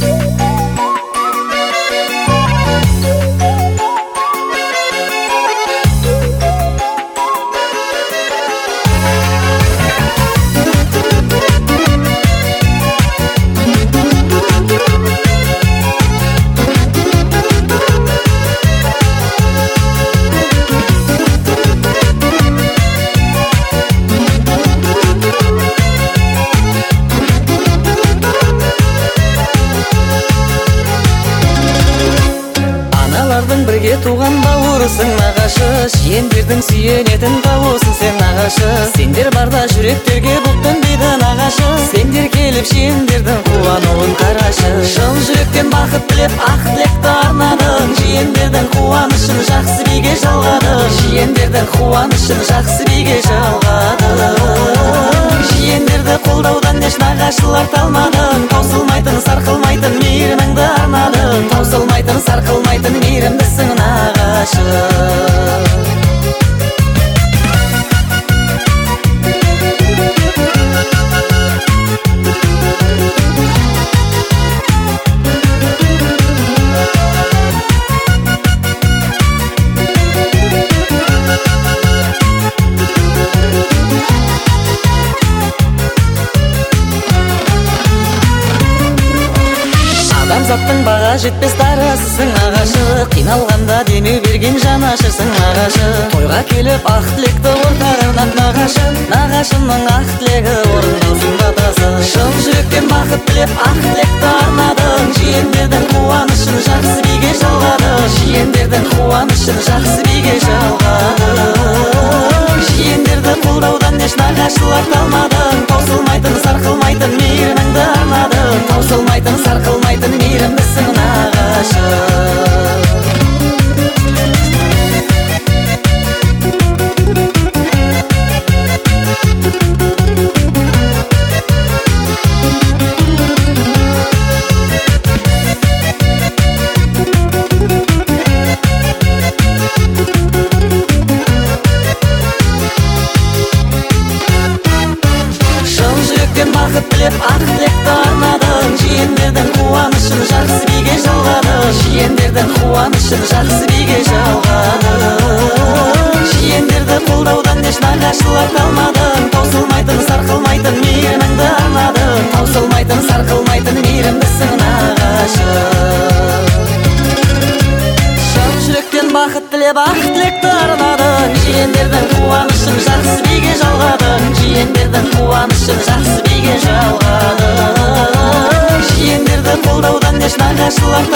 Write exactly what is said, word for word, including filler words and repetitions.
Бірге туған бауырысың нағашы, жиендердің сүйенетін тауысың сен нағашы. Сендер барда жүректерге бұлттың дейді нағашы, сендер келіп жиендердің қуануын қарашы. Шын жүректен бақыт тілеп ақ тілекті арнадың, жиендердің қуанышын жақсы биге жалғадың. Жиендердің қуанышын жақсы биге жалғадың. Жиендерді қолдаудан еш нағашылар талмадың, таусылмайтын сарқылмайтын мейіріміңді арнадың. Таусылмайтын сарқылмайтын мейірімдісің нағашы. Адамзаттың баға жетпес дарасысың нағашы, қиналғанда демеу берген жанашырсың нағашы. Тойға келіп ақ тілекті ортағанат нағашы, нағашымның ақ тілегі орындалсын батасы. Шын жүректен бақыт тілеп ақ тілекті арнадың, жиендердің қуанышын жақсы биге жалғадың. Жиендердің қуанышын жақсы биге жалғадың. Жиендерді қолдаудан еш нағашылар талмадың, таусылмайтын сарқылмайтын мейіріміңді арнадың. Таусылмайтын сарқылмайтын мейірімдісің нағашы. Бақыт тілеп ақ тілекті арнадың, жиендердің қуанышын жақсы биге жалғадың. Жиендердің қуанышын жақсы биге жалғадың. Жиендерді қолдаудан еш нағашылар талмадың, таусылмайтын сарқылмайтын мейіріміңді арнадың. Таусылмайтын сарқылмайтын мейірімдісің нағашы. Шын жүректен бақыт тілеп ақ тілекті арнадың, жиендердің қуанышын жақсы биге жалғадың. Жиендердің қуанышын жақсы биге жалғадың. Жиендерді қолдаудан еш нағашылар